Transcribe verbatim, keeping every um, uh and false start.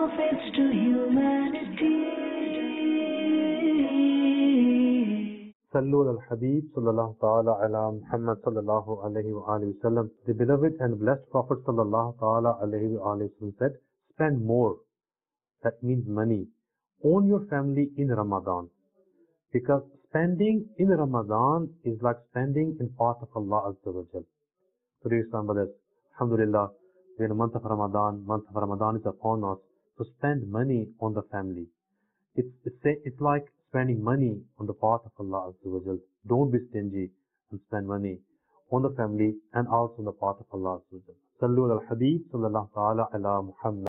prophets to humanity. Sallu al-Habib sallallahu ta'ala ala Muhammad sallallahu alayhi wa alihi wa sallam. The beloved and blessed Prophet sallallahu ta'ala alayhi wa alihi wa sallam said, spend more, that means money, on your family in Ramadan. Because spending in Ramadan is like spending in path of Allah Azza wa Jal. So dear Islam brothers, alhamdulillah, we're in the month of Ramadan, month of Ramadan is upon us, so spend money on the family. It's, it's, it's like spending money on the path of Allah Azza wa Jal. Don't be stingy and spend money on the family and also on the path of Allah Azza wa Jal. Sallu al-Habib sallallahu ta'ala ala Muhammad.